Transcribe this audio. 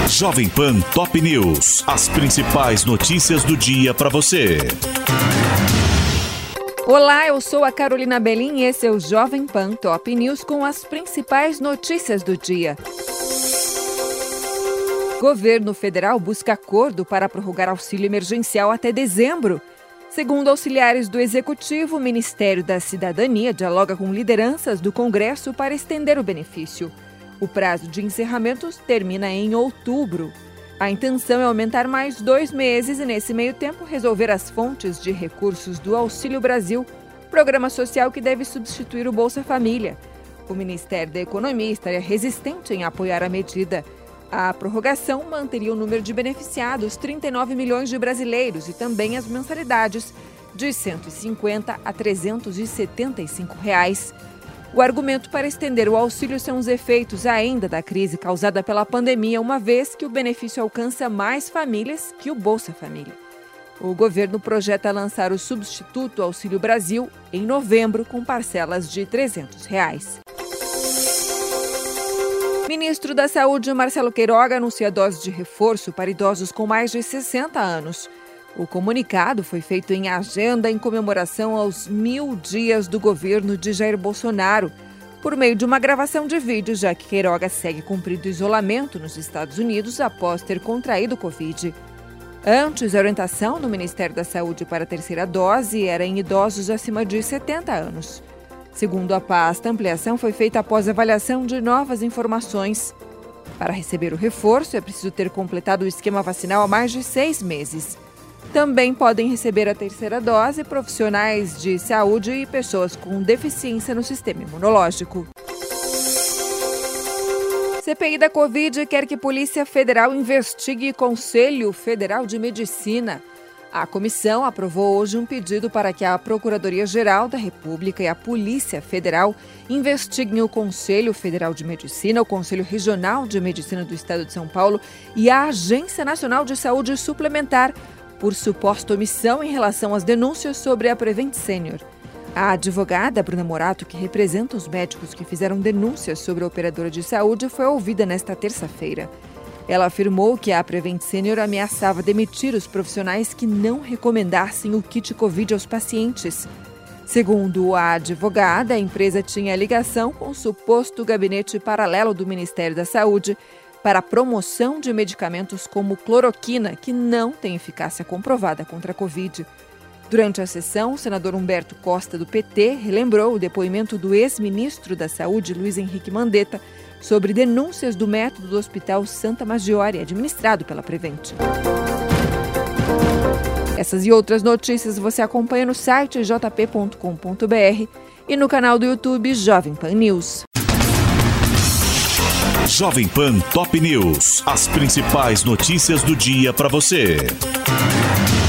Jovem Pan Top News. As principais notícias do dia para você. Olá, eu sou a Carolina Belin e esse é o Jovem Pan Top News com as principais notícias do dia. Governo federal busca acordo para prorrogar auxílio emergencial até dezembro. Segundo auxiliares do Executivo, o Ministério da Cidadania dialoga com lideranças do Congresso para estender o benefício. O prazo de encerramentos termina em outubro. A intenção é aumentar mais 2 meses e, nesse meio tempo, resolver as fontes de recursos do Auxílio Brasil, programa social que deve substituir o Bolsa Família. O Ministério da Economia estaria resistente em apoiar a medida. A prorrogação manteria o número de beneficiados, 39 milhões de brasileiros, e também as mensalidades, de R$ 150 a R$ 375. O argumento para estender o auxílio são os efeitos ainda da crise causada pela pandemia, uma vez que o benefício alcança mais famílias que o Bolsa Família. O governo projeta lançar o substituto Auxílio Brasil em novembro, com parcelas de R$ 300. Ministro da Saúde, Marcelo Queiroga, anuncia doses de reforço para idosos com mais de 60 anos. O comunicado foi feito em agenda em comemoração aos 1000 dias do governo de Jair Bolsonaro, por meio de uma gravação de vídeo, já que Queiroga segue cumprindo isolamento nos Estados Unidos após ter contraído Covid. Antes, a orientação do Ministério da Saúde para a terceira dose era em idosos acima de 70 anos. Segundo a pasta, a ampliação foi feita após avaliação de novas informações. Para receber o reforço, é preciso ter completado o esquema vacinal há mais de 6 meses. Também podem receber a terceira dose profissionais de saúde e pessoas com deficiência no sistema imunológico. CPI da Covid quer que Polícia Federal investigue Conselho Federal de Medicina. A comissão aprovou hoje um pedido para que a Procuradoria-Geral da República e a Polícia Federal investiguem o Conselho Federal de Medicina, o Conselho Regional de Medicina do Estado de São Paulo e a Agência Nacional de Saúde Suplementar por suposta omissão em relação às denúncias sobre a Prevent Senior. A advogada Bruna Morato, que representa os médicos que fizeram denúncias sobre a operadora de saúde, foi ouvida nesta terça-feira. Ela afirmou que a Prevent Senior ameaçava demitir os profissionais que não recomendassem o kit Covid aos pacientes. Segundo a advogada, a empresa tinha ligação com o suposto gabinete paralelo do Ministério da Saúde para a promoção de medicamentos como cloroquina, que não tem eficácia comprovada contra a Covid. Durante a sessão, o senador Humberto Costa, do PT, relembrou o depoimento do ex-ministro da Saúde, Luiz Henrique Mandetta, sobre denúncias do método do Hospital Santa Maggiore, administrado pela Prevent. Essas e outras notícias você acompanha no site jp.com.br e no canal do YouTube Jovem Pan News. Jovem Pan Top News. As principais notícias do dia para você.